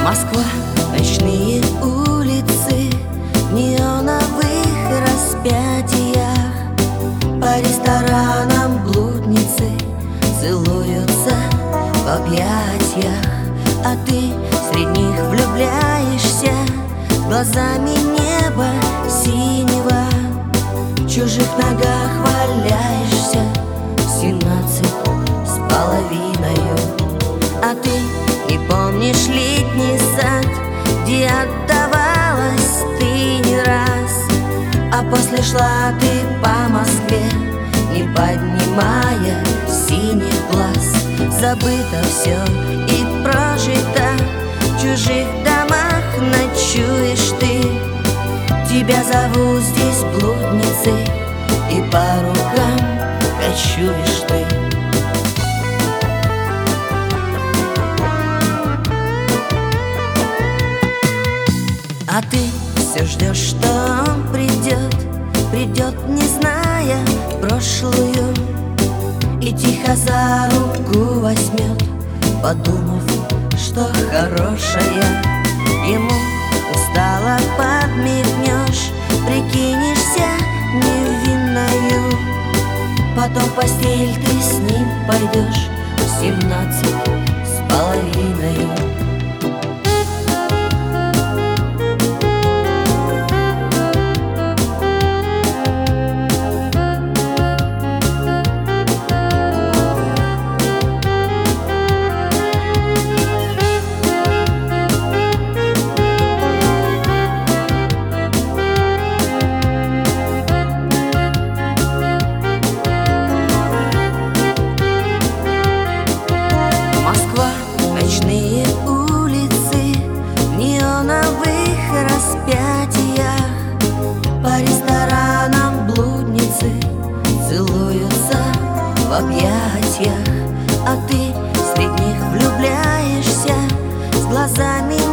Москва, ночные улицы, в неоновых распятиях. По ресторанам блудницы целуются в объятиях, а ты среди них влюбляешься глазами неба синего. В чужих ногах валяешься 17,5. А ты не помнишь летний сад, где отдавалась ты не раз. А после шла ты по Москве, не поднимая синих глаз. Забыто все и прожито, в чужих домах ночуешь ты. Тебя зовут здесь блудницей, и по рукам кочуешь ты. А ты все ждешь, что он придет, придет, не зная прошлую, и тихо за руку возьмет, подумав, что хорошая. Ему устало подмигнешь, прикинешься невинною. Потом в постель ты с ним пойдешь 17,5. Ночные улицы, в неоновых распятиях. По ресторанам блудницы целуются в объятиях, а ты среди них влюбляешься с глазами